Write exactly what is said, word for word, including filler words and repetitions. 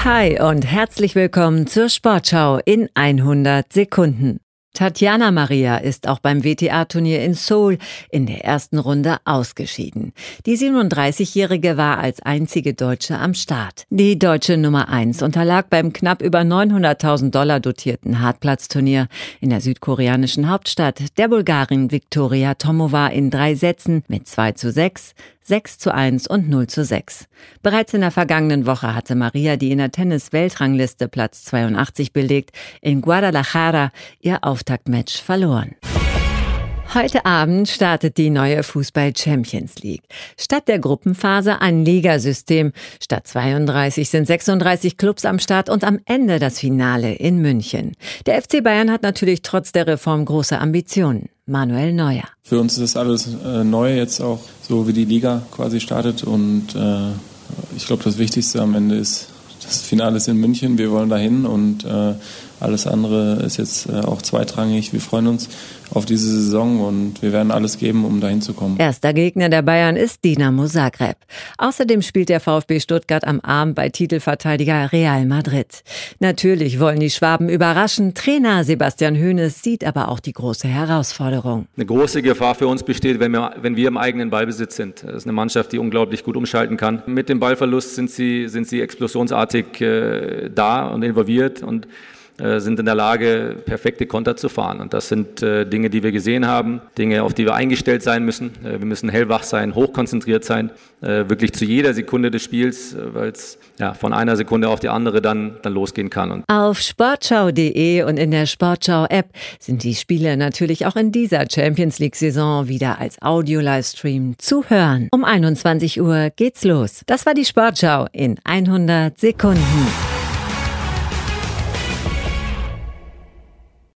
Hi und herzlich willkommen zur Sportschau in hundert Sekunden. Tatjana Maria ist auch beim W T A-Turnier in Seoul in der ersten Runde ausgeschieden. Die siebenunddreißigjährige war als einzige Deutsche am Start. Die deutsche Nummer eins unterlag beim knapp über neunhunderttausend Dollar dotierten Hartplatzturnier in der südkoreanischen Hauptstadt der Bulgarin Viktoria Tomova in drei Sätzen mit zwei zu sechs, sechs zu eins und null zu sechs. Bereits in der vergangenen Woche hatte Maria, die in der Tennis-Weltrangliste Platz zweiundachtzig belegt, in Guadalajara ihr Auftaktmatch verloren. Heute Abend startet die neue Fußball-Champions League. Statt der Gruppenphase ein Ligasystem. Statt zweiunddreißig sind sechsunddreißig Clubs am Start und am Ende das Finale in München. Der F C Bayern hat natürlich trotz der Reform große Ambitionen. Manuel Neuer. Für uns ist das alles äh, neu, jetzt auch so wie die Liga quasi startet. Und äh, ich glaube, das Wichtigste am Ende ist, das Finale ist in München. Wir wollen dahin und äh, alles andere ist jetzt äh, auch zweitrangig. Wir freuen uns auf diese Saison und wir werden alles geben, um dahin zu kommen. Erster Gegner der Bayern ist Dinamo Zagreb. Außerdem spielt der VfB Stuttgart am Abend bei Titelverteidiger Real Madrid. Natürlich wollen die Schwaben überraschen. Trainer Sebastian Hoeneß sieht aber auch die große Herausforderung. Eine große Gefahr für uns besteht, wenn wir, wenn wir im eigenen Ballbesitz sind. Das ist eine Mannschaft, die unglaublich gut umschalten kann. Mit dem Ballverlust sind sie, sind sie explosionsartig äh, da und involviert und sind in der Lage, perfekte Konter zu fahren. Und das sind äh, Dinge, die wir gesehen haben, Dinge, auf die wir eingestellt sein müssen. Äh, wir müssen hellwach sein, hochkonzentriert sein, äh, wirklich zu jeder Sekunde des Spiels, äh, weil es ja, von einer Sekunde auf die andere dann, dann losgehen kann. Und auf sportschau punkt de und in der Sportschau-App sind die Spiele natürlich auch in dieser Champions-League-Saison wieder als Audio-Livestream zu hören. Um einundzwanzig Uhr geht's los. Das war die Sportschau in hundert Sekunden.